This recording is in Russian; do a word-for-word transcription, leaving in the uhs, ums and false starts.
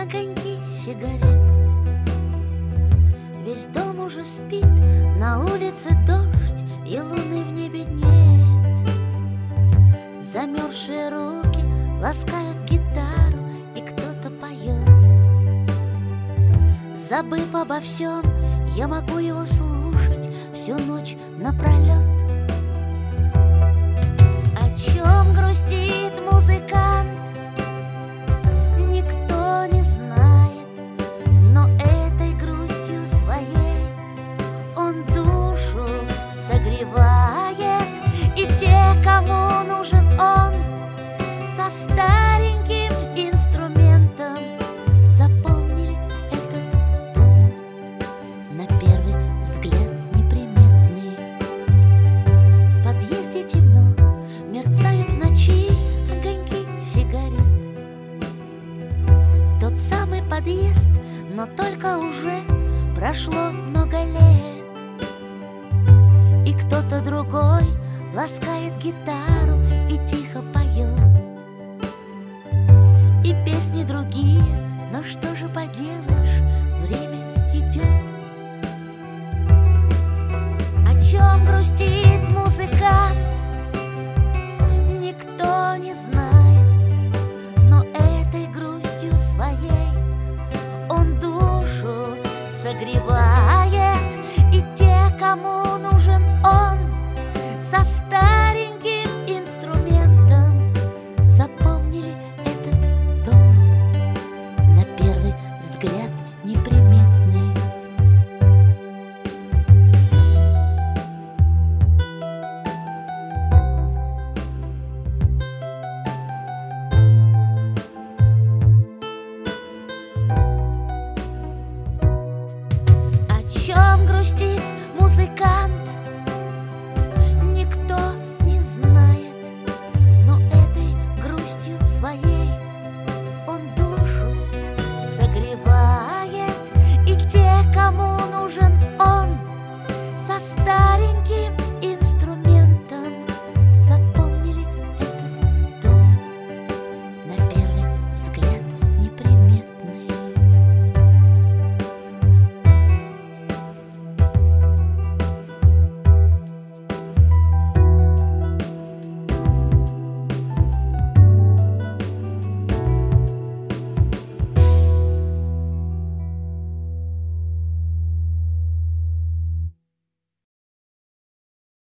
огоньки сигарет. Весь дом уже спит, на улице дождь, и луны в небе нет. Замерзшие руки ласкают гитару, и кто-то поет. Забыв обо всем, я могу его слушать всю ночь напролет. О чем грустит музыкант, никто не знает, но этой грустью своей он душу согревает. И те, кому нужен он, со стареньким инструментом запомнили этот дом, на первый взгляд неприметный. В подъезде темно, мерцают в ночи огоньки сигарет. Тот самый подъезд, но только уже прошло много лет. И кто-то другой ласкает гитару и тихо поет. И песни другие, но что же поделаешь, время идет. О чем грустит музыкант, никто не знает, но этой грустью своей он душу согревает. И те, кому